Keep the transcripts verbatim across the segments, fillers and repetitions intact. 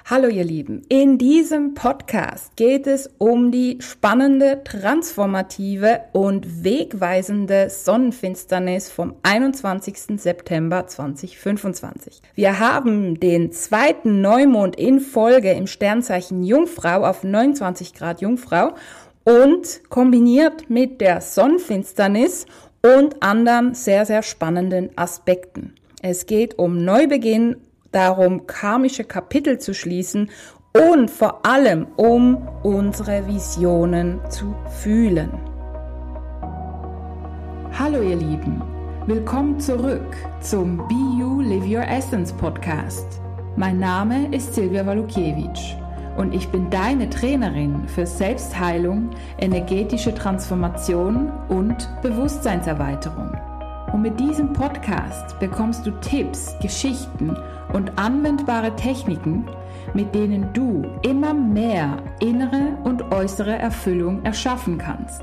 Hallo ihr Lieben, in diesem Podcast geht es um die spannende, transformative und wegweisende Sonnenfinsternis vom einundzwanzigsten September zweitausendfünfundzwanzig. Wir haben den zweiten Neumond in Folge im Sternzeichen Jungfrau auf neunundzwanzig Grad Jungfrau und kombiniert mit der Sonnenfinsternis und anderen sehr, sehr spannenden Aspekten. Es geht um Neubeginn, darum, karmische Kapitel zu schließen und vor allem um unsere Visionen zu fühlen. Hallo ihr Lieben, willkommen zurück zum Be You Live Your Essence Podcast. Mein Name ist Silvia Walukiewicz und ich bin deine Trainerin für Selbstheilung, energetische Transformation und Bewusstseinserweiterung. Und mit diesem Podcast bekommst du Tipps, Geschichten und anwendbare Techniken, mit denen du immer mehr innere und äußere Erfüllung erschaffen kannst.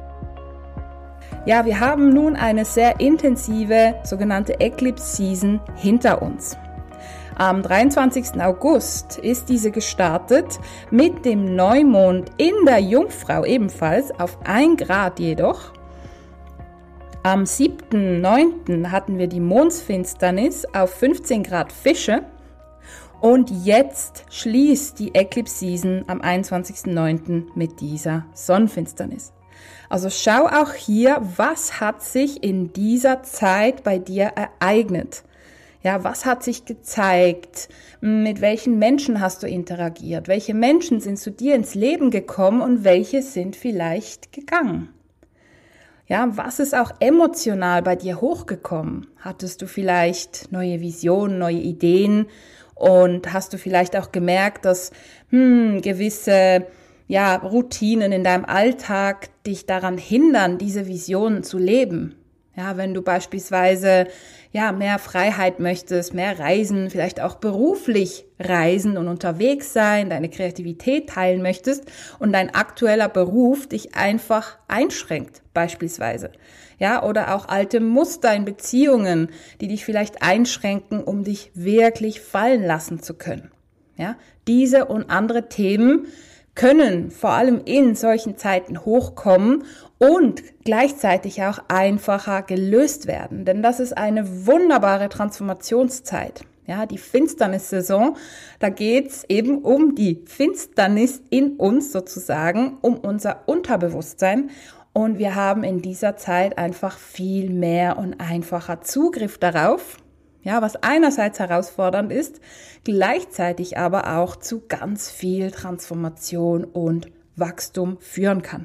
Ja, wir haben nun eine sehr intensive sogenannte Eclipse Season hinter uns. Am dreiundzwanzigsten August ist diese gestartet mit dem Neumond in der Jungfrau ebenfalls auf ein Grad jedoch. Am siebten neunten hatten wir die Mondsfinsternis auf fünfzehn Grad Fische und jetzt schließt die Eclipse Season am einundzwanzigsten neunten mit dieser Sonnenfinsternis. Also schau auch hier, was hat sich in dieser Zeit bei dir ereignet? Ja, was hat sich gezeigt? Mit welchen Menschen hast du interagiert? Welche Menschen sind zu dir ins Leben gekommen und welche sind vielleicht gegangen? Ja, was ist auch emotional bei dir hochgekommen? Hattest du vielleicht neue Visionen, neue Ideen und hast du vielleicht auch gemerkt, dass hm, gewisse ja, Routinen in deinem Alltag dich daran hindern, diese Visionen zu leben? Ja, wenn du beispielsweise ja mehr Freiheit möchtest, mehr reisen, vielleicht auch beruflich reisen und unterwegs sein, deine Kreativität teilen möchtest und dein aktueller Beruf dich einfach einschränkt, beispielsweise. Ja, oder auch alte Muster in Beziehungen, die dich vielleicht einschränken, um dich wirklich fallen lassen zu können. Ja, diese und andere Themen können vor allem in solchen Zeiten hochkommen und gleichzeitig auch einfacher gelöst werden. Denn das ist eine wunderbare Transformationszeit. Ja, die Finsternissaison, da geht's eben um die Finsternis in uns sozusagen, um unser Unterbewusstsein. Und wir haben in dieser Zeit einfach viel mehr und einfacher Zugriff darauf. Ja, was einerseits herausfordernd ist, gleichzeitig aber auch zu ganz viel Transformation und Wachstum führen kann.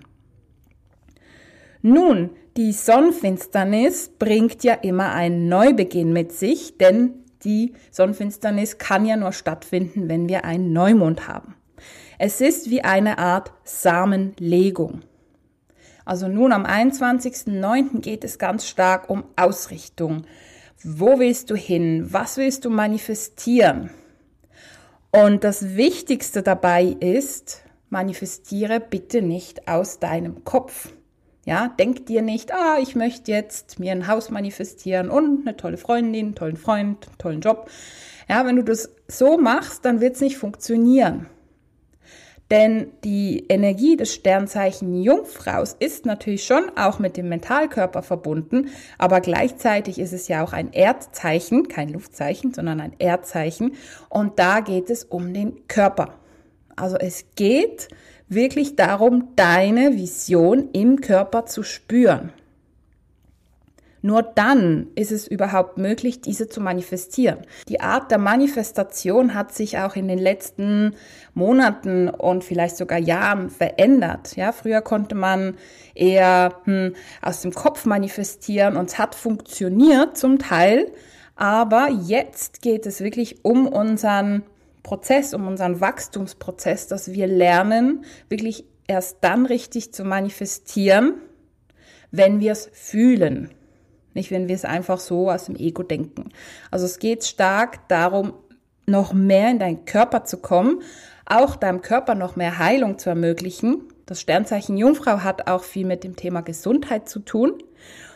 Nun, die Sonnenfinsternis bringt ja immer einen Neubeginn mit sich, denn die Sonnenfinsternis kann ja nur stattfinden, wenn wir einen Neumond haben. Es ist wie eine Art Samenlegung. Also nun am einundzwanzigsten neunten geht es ganz stark um Ausrichtung. Wo willst du hin? Was willst du manifestieren? Und das Wichtigste dabei ist, manifestiere bitte nicht aus deinem Kopf. Ja, denk dir nicht, ah, ich möchte jetzt mir ein Haus manifestieren und eine tolle Freundin, einen tollen Freund, einen tollen Job. Ja, wenn du das so machst, dann wird es nicht funktionieren. Denn die Energie des Sternzeichen Jungfraus ist natürlich schon auch mit dem Mentalkörper verbunden, aber gleichzeitig ist es ja auch ein Erdzeichen, kein Luftzeichen, sondern ein Erdzeichen und da geht es um den Körper. Also es geht wirklich darum, deine Vision im Körper zu spüren. Nur dann ist es überhaupt möglich, diese zu manifestieren. Die Art der Manifestation hat sich auch in den letzten Monaten und vielleicht sogar Jahren verändert. Ja, früher konnte man eher hm, aus dem Kopf manifestieren und es hat funktioniert zum Teil. Aber jetzt geht es wirklich um unseren Prozess, um unseren Wachstumsprozess, dass wir lernen, wirklich erst dann richtig zu manifestieren, wenn wir es fühlen. Nicht, wenn wir es einfach so aus dem Ego denken. Also es geht stark darum, noch mehr in deinen Körper zu kommen, auch deinem Körper noch mehr Heilung zu ermöglichen. Das Sternzeichen Jungfrau hat auch viel mit dem Thema Gesundheit zu tun.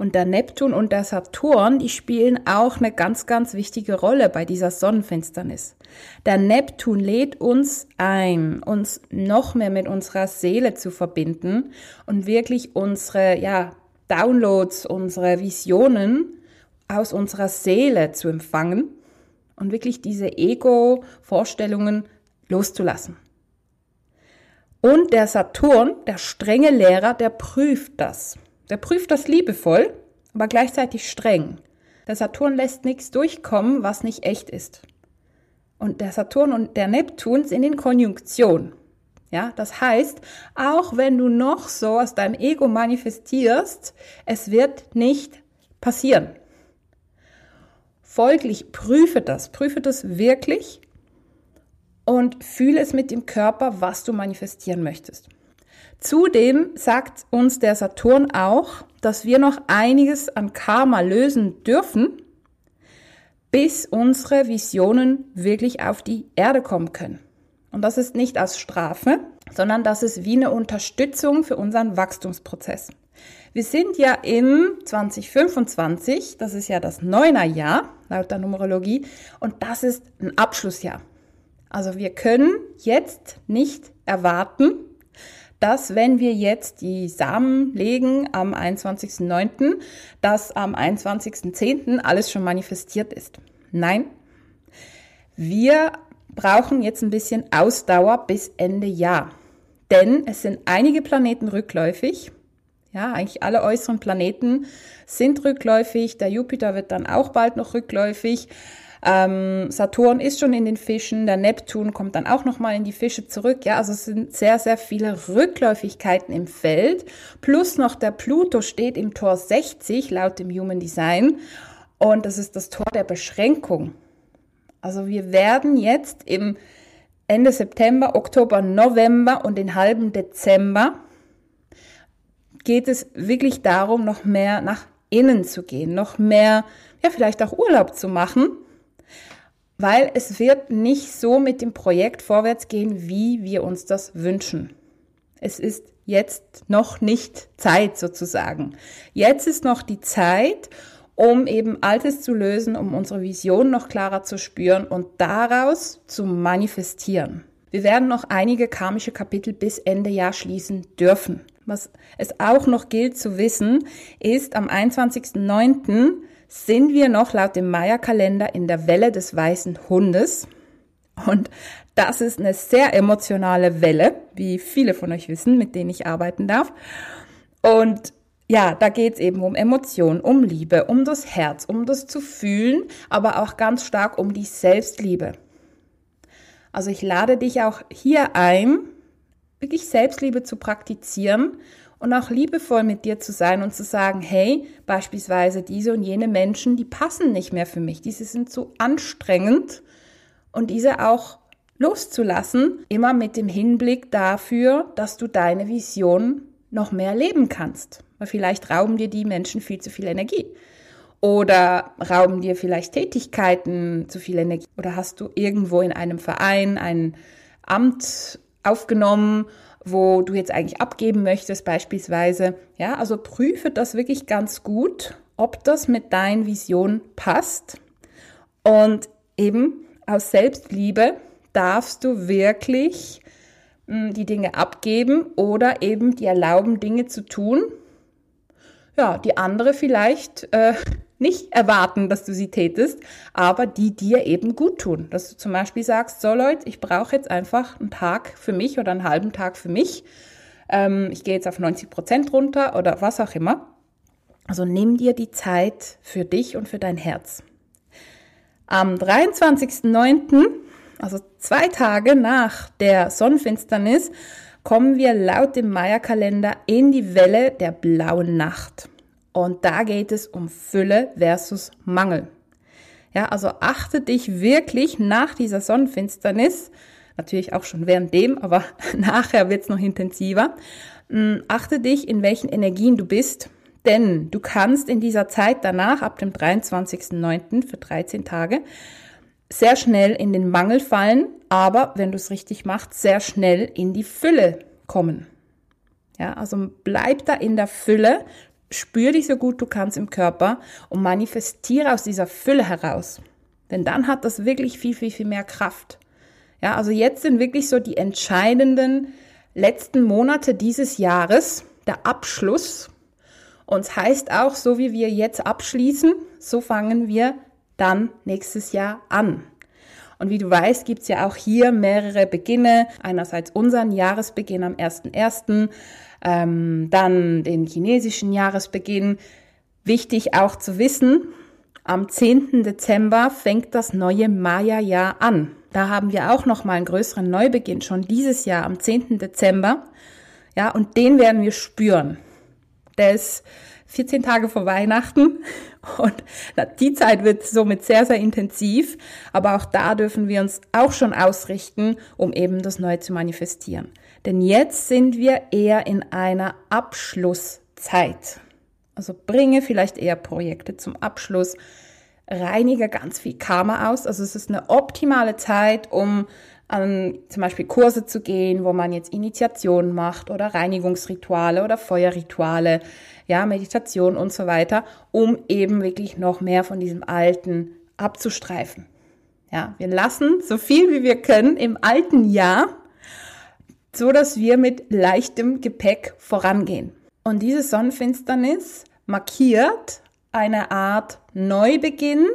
Und der Neptun und der Saturn, die spielen auch eine ganz, ganz wichtige Rolle bei dieser Sonnenfinsternis. Der Neptun lädt uns ein, uns noch mehr mit unserer Seele zu verbinden und wirklich unsere, ja, Downloads, unsere Visionen aus unserer Seele zu empfangen und wirklich diese Ego-Vorstellungen loszulassen. Und der Saturn, der strenge Lehrer, der prüft das. Der prüft das liebevoll, aber gleichzeitig streng. Der Saturn lässt nichts durchkommen, was nicht echt ist. Und der Saturn und der Neptun sind in Konjunktion. Ja, das heißt, auch wenn du noch so aus deinem Ego manifestierst, es wird nicht passieren. Folglich prüfe das, prüfe das wirklich und fühle es mit dem Körper, was du manifestieren möchtest. Zudem sagt uns der Saturn auch, dass wir noch einiges an Karma lösen dürfen, bis unsere Visionen wirklich auf die Erde kommen können. Und das ist nicht als Strafe, sondern das ist wie eine Unterstützung für unseren Wachstumsprozess. Wir sind ja im zwanzig fünfundzwanzig, das ist ja das Neunerjahr laut der Numerologie, und das ist ein Abschlussjahr. Also wir können jetzt nicht erwarten, dass wenn wir jetzt die Samen legen am einundzwanzigsten neunten, dass am einundzwanzigsten zehnten alles schon manifestiert ist. Nein, wir brauchen jetzt ein bisschen Ausdauer bis Ende Jahr. Denn es sind einige Planeten rückläufig. Ja, eigentlich alle äußeren Planeten sind rückläufig. Der Jupiter wird dann auch bald noch rückläufig. Ähm, Saturn ist schon in den Fischen. Der Neptun kommt dann auch nochmal in die Fische zurück. Ja, also es sind sehr, sehr viele Rückläufigkeiten im Feld. Plus noch der Pluto steht im Tor sechzig laut dem Human Design. Und das ist das Tor der Beschränkung. Also wir werden jetzt im Ende September, Oktober, November und den halben Dezember geht es wirklich darum, noch mehr nach innen zu gehen, noch mehr, ja, vielleicht auch Urlaub zu machen, weil es wird nicht so mit dem Projekt vorwärts gehen, wie wir uns das wünschen. Es ist jetzt noch nicht Zeit sozusagen. Jetzt ist noch die Zeit, um eben Altes zu lösen, um unsere Vision noch klarer zu spüren und daraus zu manifestieren. Wir werden noch einige karmische Kapitel bis Ende Jahr schließen dürfen. Was es auch noch gilt zu wissen, ist, am einundzwanzigsten neunten sind wir noch laut dem Maya-Kalender in der Welle des weißen Hundes. Und das ist eine sehr emotionale Welle, wie viele von euch wissen, mit denen ich arbeiten darf. Und ja, da geht es eben um Emotionen, um Liebe, um das Herz, um das zu fühlen, aber auch ganz stark um die Selbstliebe. Also ich lade dich auch hier ein, wirklich Selbstliebe zu praktizieren und auch liebevoll mit dir zu sein und zu sagen, hey, beispielsweise diese und jene Menschen, die passen nicht mehr für mich, diese sind zu anstrengend und diese auch loszulassen, immer mit dem Hinblick dafür, dass du deine Vision noch mehr leben kannst. Weil vielleicht rauben dir die Menschen viel zu viel Energie. Oder rauben dir vielleicht Tätigkeiten zu viel Energie. Oder hast du irgendwo in einem Verein ein Amt aufgenommen, wo du jetzt eigentlich abgeben möchtest beispielsweise. Ja, also prüfe das wirklich ganz gut, ob das mit deinen Visionen passt. Und eben aus Selbstliebe darfst du wirklich die Dinge abgeben oder eben dir erlauben, Dinge zu tun, ja, die andere vielleicht äh, nicht erwarten, dass du sie tätest, aber die dir eben gut tun. Dass du zum Beispiel sagst, so Leute, ich brauche jetzt einfach einen Tag für mich oder einen halben Tag für mich. Ähm, ich gehe jetzt auf neunzig Prozent runter oder was auch immer. Also nimm dir die Zeit für dich und für dein Herz. Am dreiundzwanzigsten neunten, also zwei Tage nach der Sonnenfinsternis, kommen wir laut dem Maya-Kalender in die Welle der blauen Nacht. Und da geht es um Fülle versus Mangel. Ja, also achte dich wirklich nach dieser Sonnenfinsternis, natürlich auch schon währenddem, aber nachher wird es noch intensiver, achte dich, in welchen Energien du bist, denn du kannst in dieser Zeit danach, ab dem dreiundzwanzigsten neunten für dreizehn Tage, sehr schnell in den Mangel fallen, aber wenn du es richtig machst, sehr schnell in die Fülle kommen. Ja, also bleib da in der Fülle, spür dich so gut du kannst im Körper und manifestiere aus dieser Fülle heraus. Denn dann hat das wirklich viel, viel, viel mehr Kraft. Ja, also jetzt sind wirklich so die entscheidenden letzten Monate dieses Jahres, der Abschluss. Und es heißt auch, so wie wir jetzt abschließen, so fangen wir dann nächstes Jahr an. Und wie du weißt, gibt es ja auch hier mehrere Beginne. Einerseits unseren Jahresbeginn am ersten ersten, ähm, dann den chinesischen Jahresbeginn. Wichtig auch zu wissen, am zehnten Dezember fängt das neue Maya-Jahr an. Da haben wir auch nochmal einen größeren Neubeginn, schon dieses Jahr am zehnten Dezember. Ja, und den werden wir spüren. Der ist vierzehn Tage vor Weihnachten und die Zeit wird somit sehr, sehr intensiv. Aber auch da dürfen wir uns auch schon ausrichten, um eben das Neue zu manifestieren. Denn jetzt sind wir eher in einer Abschlusszeit. Also bringe vielleicht eher Projekte zum Abschluss, reinige ganz viel Karma aus. Also es ist eine optimale Zeit, um an zum Beispiel Kurse zu gehen, wo man jetzt Initiationen macht oder Reinigungsrituale oder Feuerrituale, ja, Meditation und so weiter, um eben wirklich noch mehr von diesem Alten abzustreifen. Ja, wir lassen so viel wie wir können im alten Jahr, so dass wir mit leichtem Gepäck vorangehen. Und diese Sonnenfinsternis markiert eine Art Neubeginn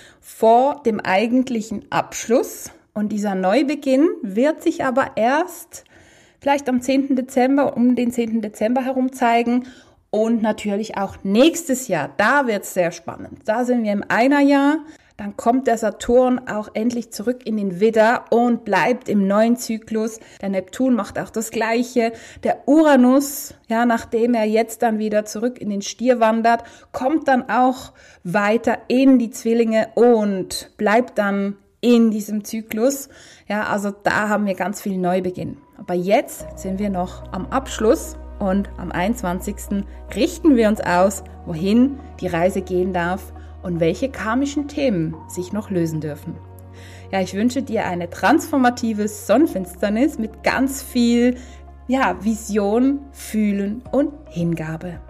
vor dem eigentlichen Abschluss. Und dieser Neubeginn wird sich aber erst vielleicht am zehnten Dezember, um den zehnten Dezember herum zeigen. Und natürlich auch nächstes Jahr, da wird es sehr spannend. Da sind wir im Einerjahr, dann kommt der Saturn auch endlich zurück in den Widder und bleibt im neuen Zyklus. Der Neptun macht auch das Gleiche. Der Uranus, ja, nachdem er jetzt dann wieder zurück in den Stier wandert, kommt dann auch weiter in die Zwillinge und bleibt dann in diesem Zyklus. Ja, also da haben wir ganz viel Neubeginn. Aber jetzt sind wir noch am Abschluss und am einundzwanzigsten richten wir uns aus, wohin die Reise gehen darf und welche karmischen Themen sich noch lösen dürfen. Ja, ich wünsche dir eine transformative Sonnenfinsternis mit ganz viel, ja, Vision, Fühlen und Hingabe.